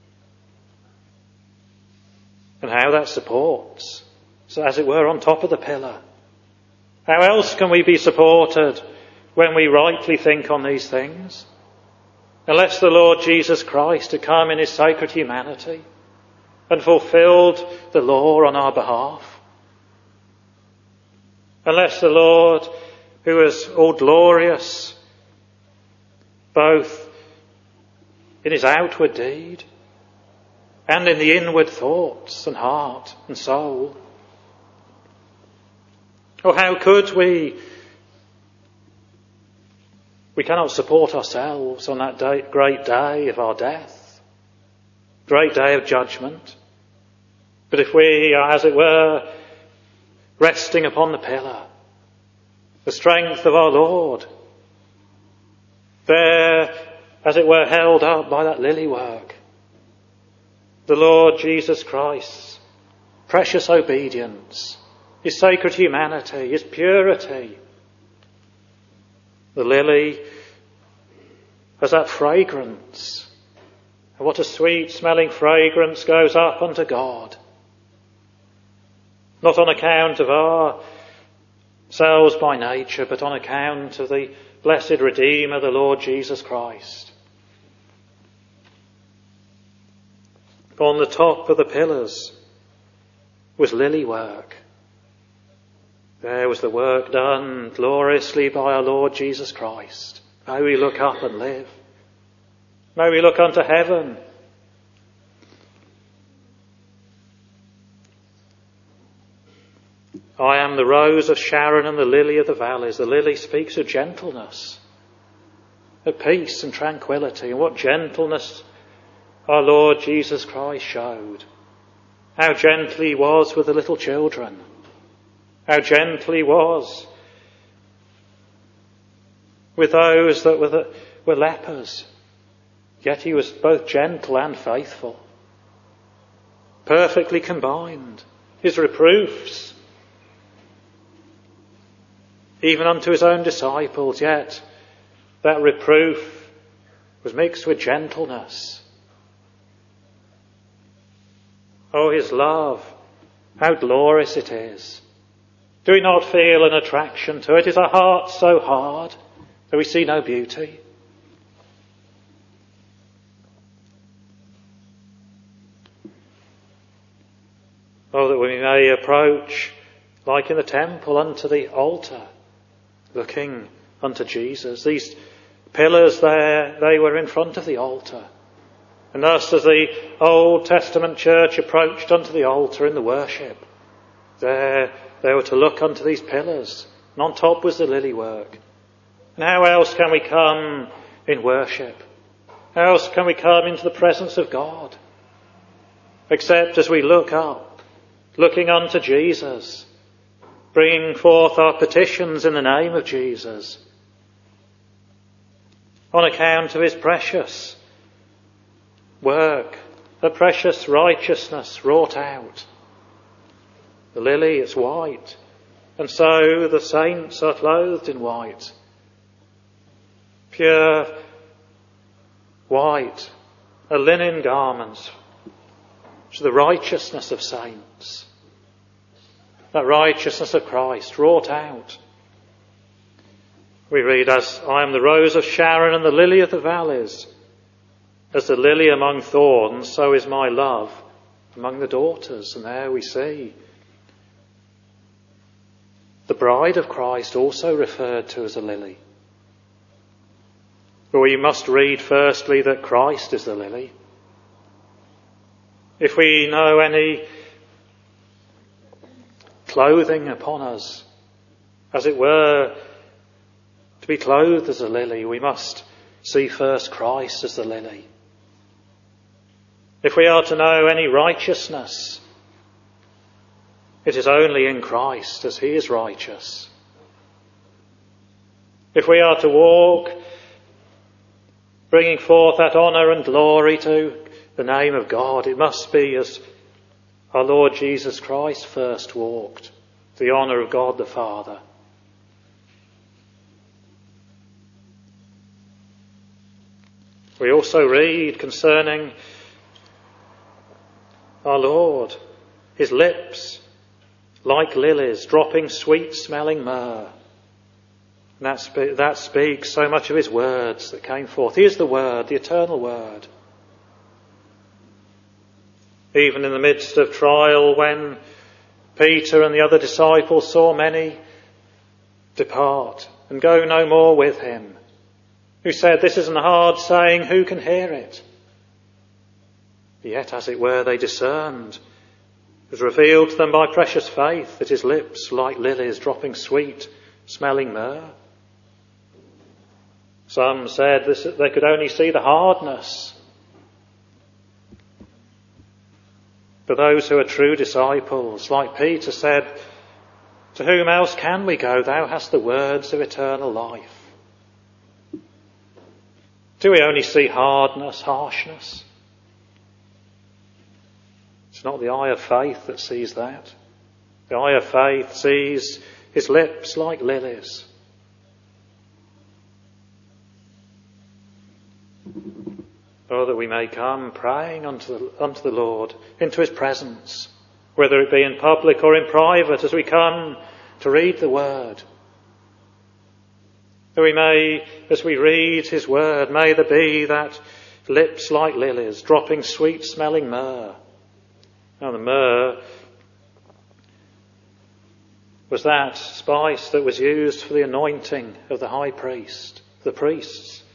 And how that supports, so as it were, on top of the pillar. How else can we be supported when we rightly think on these things? Unless the Lord Jesus Christ had come in his sacred humanity and fulfilled the law on our behalf. Unless the Lord, who is all glorious, both in his outward deed and in the inward thoughts and heart and soul. Oh, how could we? We cannot support ourselves on that day, great day of our death, great day of judgment. But if we are, as it were, resting upon the pillar, the strength of our Lord, there, as it were, held up by that lily work, the Lord Jesus Christ's precious obedience, his sacred humanity, his purity. The lily has that fragrance. And what a sweet smelling fragrance goes up unto God. Not on account of ourselves by nature, but on account of the blessed Redeemer, the Lord Jesus Christ. On the top of the pillars was lily work. There was the work done gloriously by our Lord Jesus Christ. May we look up and live. May we look unto heaven. I am the rose of Sharon and the lily of the valleys. The lily speaks of gentleness, of peace and tranquility. And what gentleness our Lord Jesus Christ showed. How gentle he was with the little children. How gentle he was with those that were, the, were lepers. Yet he was both gentle and faithful. Perfectly combined. His reproofs, even unto his own disciples, yet that reproof was mixed with gentleness. Oh, his love, how glorious it is. Do we not feel an attraction to it? Is our heart so hard that we see no beauty? Oh, that we may approach, like in the temple, unto the altar, looking unto Jesus. These pillars there, they were in front of the altar. And thus, as the Old Testament church approached unto the altar in the worship, there they were to look unto these pillars, and on top was the lily work. And how else can we come in worship? How else can we come into the presence of God? Except as we look up, looking unto Jesus, bringing forth our petitions in the name of Jesus, on account of his precious work, the precious righteousness wrought out. The lily is white, and so the saints are clothed in white. Pure white, a linen garments, which is the righteousness of saints. That righteousness of Christ wrought out. We read, as I am the rose of Sharon and the lily of the valleys. As the lily among thorns, so is my love among the daughters. And there we see the bride of Christ also referred to as a lily. But we must read firstly that Christ is the lily. If we know any clothing upon us, as it were, to be clothed as a lily, we must see first Christ as the lily. If we are to know any righteousness, it is only in Christ, as he is righteous. If we are to walk, bringing forth that honour and glory to the name of God, it must be as our Lord Jesus Christ first walked, the honour of God the Father. We also read concerning our Lord, his lips like lilies, dropping sweet-smelling myrrh. And that, spe- that speaks so much of his words that came forth. He is the Word, the eternal Word. Even in the midst of trial, when Peter and the other disciples saw many depart and go no more with him, who said, this is a hard saying, who can hear it? Yet, as it were, they discerned. It was revealed to them by precious faith that his lips, like lilies, dropping sweet smelling myrrh. Some said this, they could only see the hardness. But those who are true disciples, like Peter said, to whom else can we go? Thou hast the words of eternal life. Do we only see hardness, harshness? It's not the eye of faith that sees that. The eye of faith sees his lips like lilies. Oh, that we may come praying unto the, unto the Lord, into his presence, whether it be in public or in private, as we come to read the word. That we may, as we read his word, may there be that lips like lilies, dropping sweet-smelling myrrh. Now the myrrh was that spice that was used for the anointing of the high priest, the priests.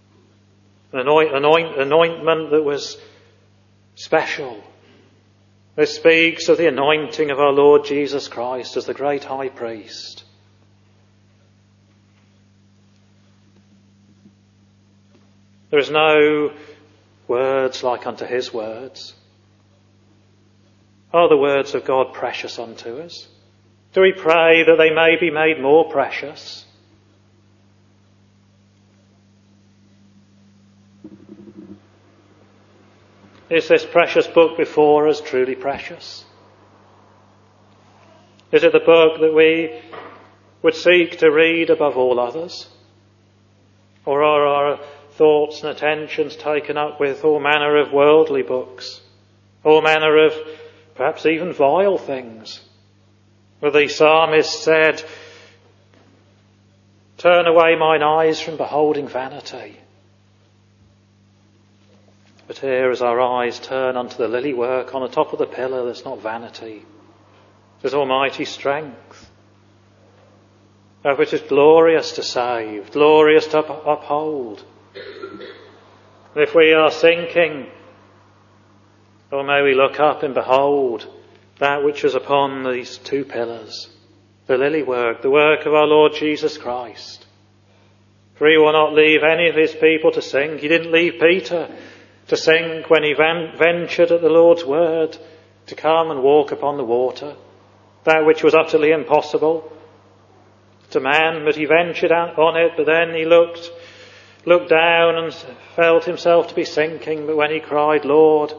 An anoint, anoint, anointment that was special, This speaks of the anointing of our Lord Jesus Christ as the great high priest. There is no words like unto his words. Are the words of God precious unto us? Do we pray that they may be made more precious? Is this precious book before us truly precious? Is it the book that we would seek to read above all others? Or are our thoughts and attentions taken up with all manner of worldly books, all manner of perhaps even vile things? Where the psalmist said, "Turn away mine eyes from beholding vanity." But here as our eyes turn unto the lily work on the top of the pillar, there's not vanity, there's almighty strength, of which is glorious to save, glorious to up- uphold. And if we are sinking, oh, may we look up and behold that which is upon these two pillars, the lily work, the work of our Lord Jesus Christ. For he will not leave any of his people to sing. He didn't leave Peter to sing when he van- ventured at the Lord's word to come and walk upon the water, that which was utterly impossible to man, but he ventured out on it. But then he looked looked down and felt himself to be sinking. But when he cried, "Lord,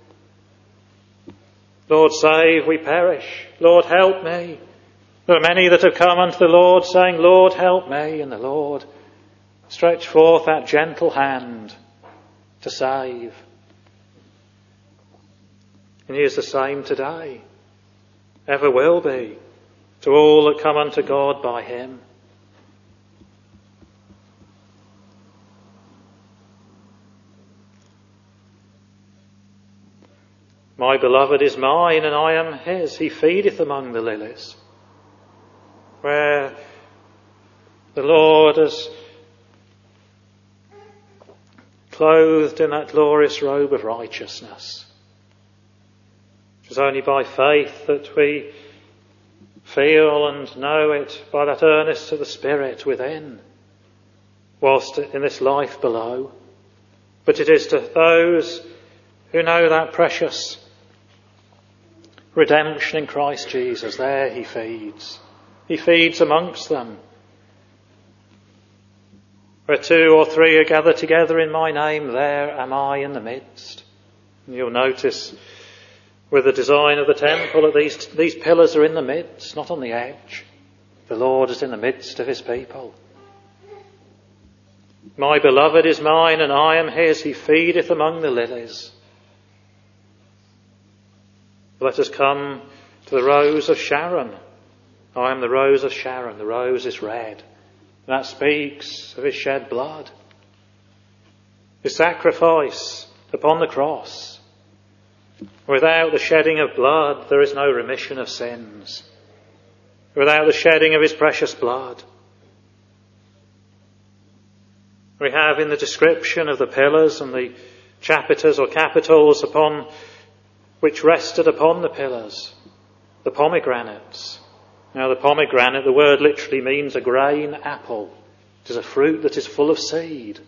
Lord, save, we perish. Lord, help me." There are many that have come unto the Lord saying, "Lord, help me." And the Lord stretched forth that gentle hand to save. And he is the same today, ever will be, to all that come unto God by him. My beloved is mine, and I am his. He feedeth among the lilies. Where the Lord has clothed in that glorious robe of righteousness. It is only by faith that we feel and know it, by that earnest of the Spirit within, whilst in this life below. But it is to those who know that precious redemption in Christ Jesus, there he feeds. He feeds amongst them. Where two or three are gathered together in my name, there am I in the midst. And you'll notice with the design of the temple that these, these pillars are in the midst, not on the edge. The Lord is in the midst of his people. My beloved is mine, and I am his. He feedeth among the lilies. Let us come to the rose of Sharon. I am the rose of Sharon. The rose is red. And that speaks of his shed blood. His sacrifice upon the cross. Without the shedding of blood, there is no remission of sins. Without the shedding of his precious blood. We have in the description of the pillars and the chapiters or capitals upon which rested upon the pillars, the pomegranates. Now the pomegranate, the word literally means a grain apple. It is a fruit that is full of seed.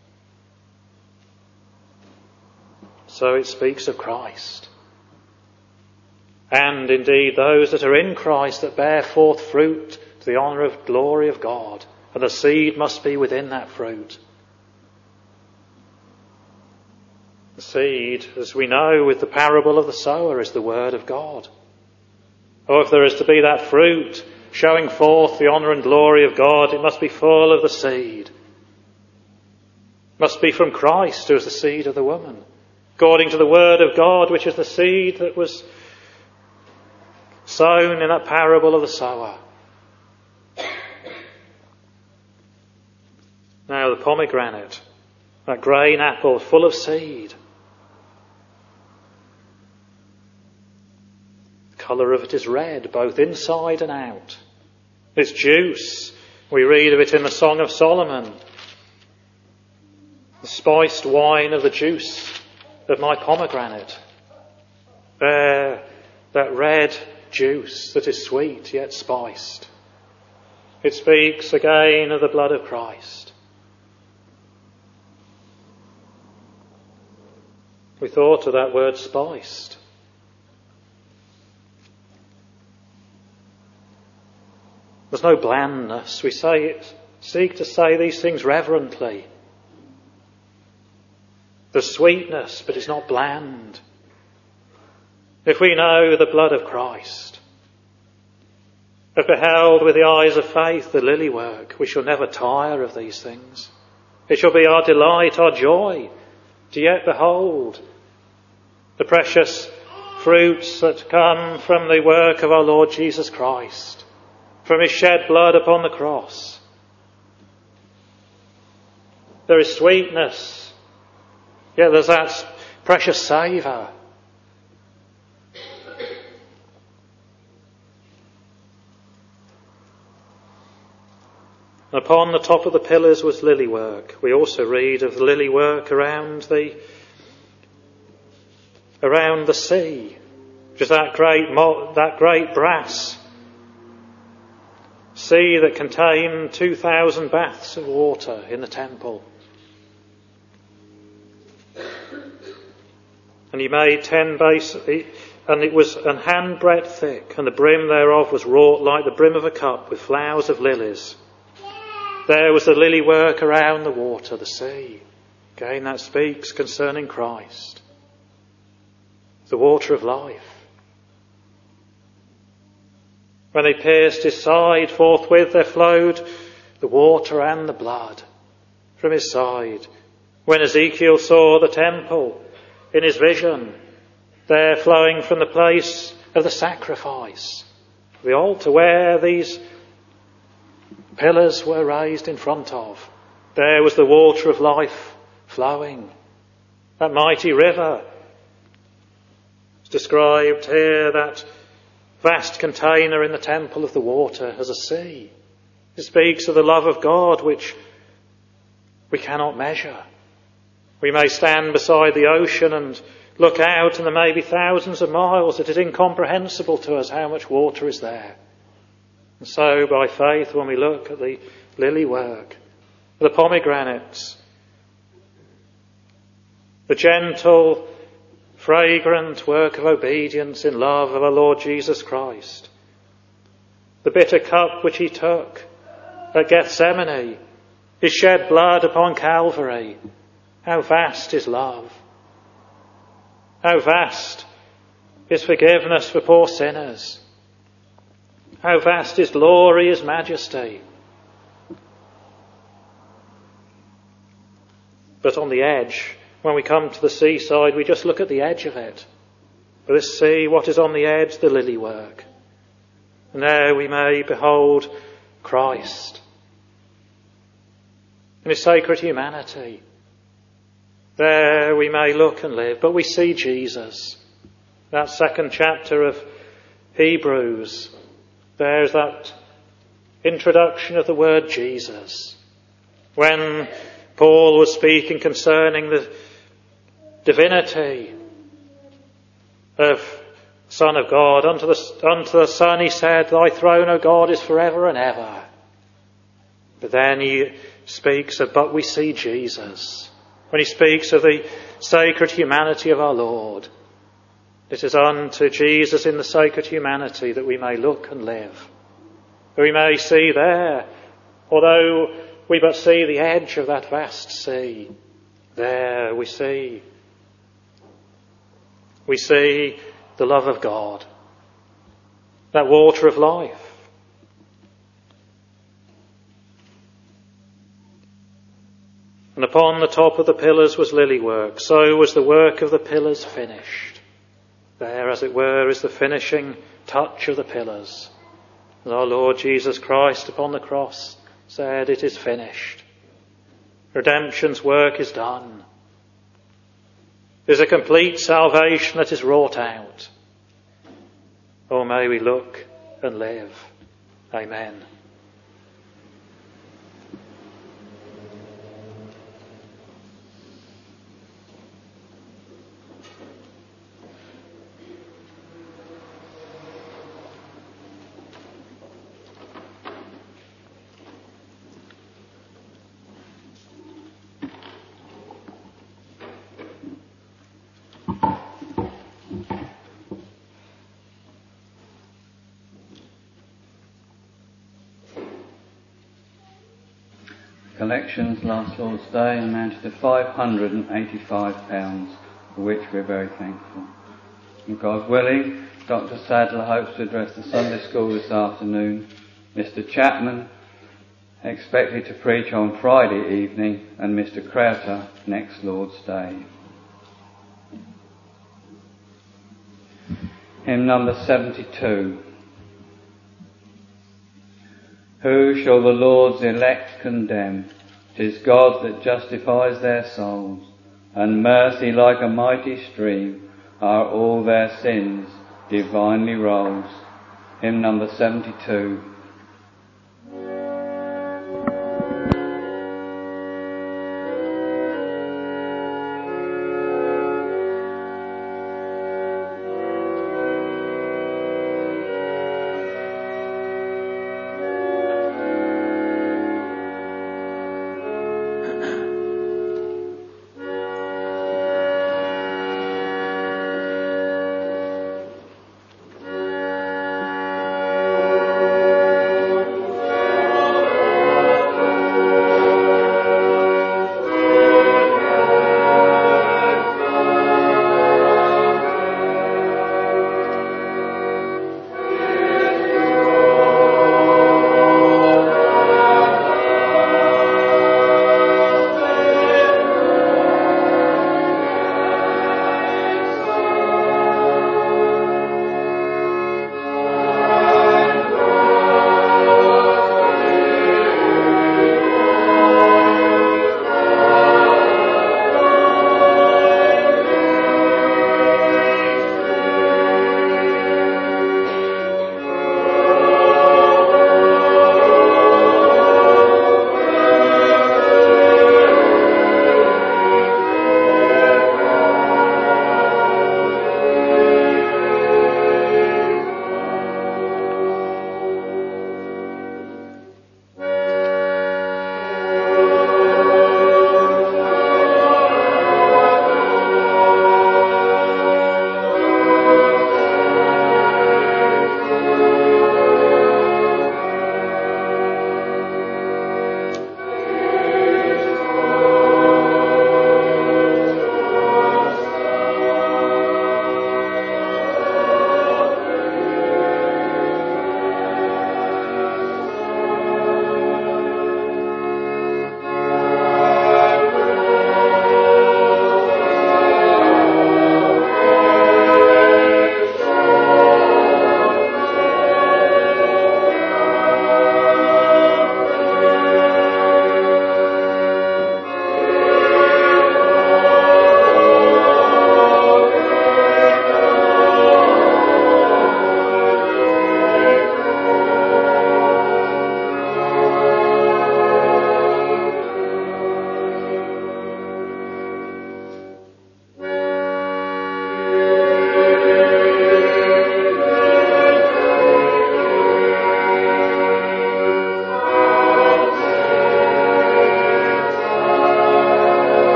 So it speaks of Christ. And indeed those that are in Christ that bear forth fruit to the honour of glory of God. And the seed must be within that fruit. The seed, as we know with the parable of the sower, is the word of God. Or if there is to be that fruit showing forth the honour and glory of God, it must be full of the seed. It must be from Christ, who is the seed of the woman, according to the word of God, which is the seed that was sown in that parable of the sower. Now the pomegranate, that grain apple full of seed. The colour of it is red, both inside and out. Its juice, we read of it in the Song of Solomon. The spiced wine of the juice of my pomegranate. There, that red juice that is sweet yet spiced. It speaks again of the blood of Christ. We thought of that word spiced. There's no blandness. We say it, seek to say these things reverently. There's sweetness, but it's not bland. If we know the blood of Christ, have beheld with the eyes of faith the lily work, we shall never tire of these things. It shall be our delight, our joy, to yet behold the precious fruits that come from the work of our Lord Jesus Christ, from his shed blood upon the cross. There is sweetness, yet there's that precious savour. Upon the top of the pillars was lily work. We also read of the lily work around the around the sea, which is that great that great brass sea that contained two thousand baths of water in the temple. And he made ten base, and it was an handbreadth thick, and the brim thereof was wrought like the brim of a cup with flowers of lilies. There was the lily work around the water, the sea. Again, that speaks concerning Christ, the water of life. When they pierced his side, forthwith there flowed the water and the blood from his side. When Ezekiel saw the temple in his vision, there flowing from the place of the sacrifice, the altar where these pillars were raised in front of, there was the water of life flowing. That mighty river is described here, that vast container in the temple of the water, as a sea. It speaks of the love of God which we cannot measure. We may stand beside the ocean and look out, and there may be thousands of miles. It is incomprehensible to us how much water is there. And so, by faith, when we look at the lily work, the pomegranates, the gentle, fragrant work of obedience in love of our Lord Jesus Christ, the bitter cup which he took at Gethsemane, his shed blood upon Calvary, how vast is love, how vast is forgiveness for poor sinners, how vast is glory, his majesty. But on the edge, when we come to the seaside, we just look at the edge of it. Let us see what is on the edge, the lily work. And there we may behold Christ in his sacred humanity. There we may look and live, but we see Jesus. That second chapter of Hebrews, there's that introduction of the word Jesus. When Paul was speaking concerning the divinity of Son of God, unto the, unto the Son he said, Thy throne, O God, is forever and ever. But then he speaks of, but we see Jesus. When he speaks of the sacred humanity of our Lord, it is unto Jesus in the sacred humanity that we may look and live. That we may see there, although we but see the edge of that vast sea, there we see, we see the love of God, that water of life. And upon the top of the pillars was lily work. So was the work of the pillars finished. There, as it were, is the finishing touch of the pillars. And our Lord Jesus Christ upon the cross said, It is finished. Redemption's work is done. There's a complete salvation that is wrought out. Oh, may we look and live. Amen. Collections last Lord's Day amounted to five hundred eighty-five pounds, for which we're very thankful. And God willing, Doctor Sadler hopes to address the Sunday school this afternoon. Mister Chapman expected to preach on Friday evening, and Mister Crowther next Lord's Day. Hymn number seventy-two. Who shall the Lord's elect condemn? 'Tis God that justifies their souls, and mercy like a mighty stream are all their sins divinely rolls. Hymn number seventy-two.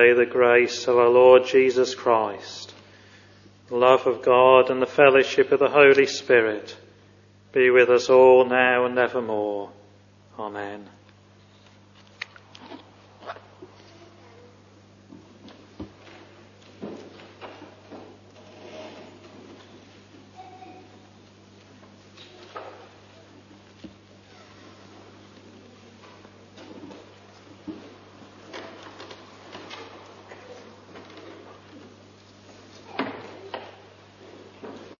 may the grace of our Lord Jesus Christ, the love of God and the fellowship of the Holy Spirit be with us all now and evermore. Amen.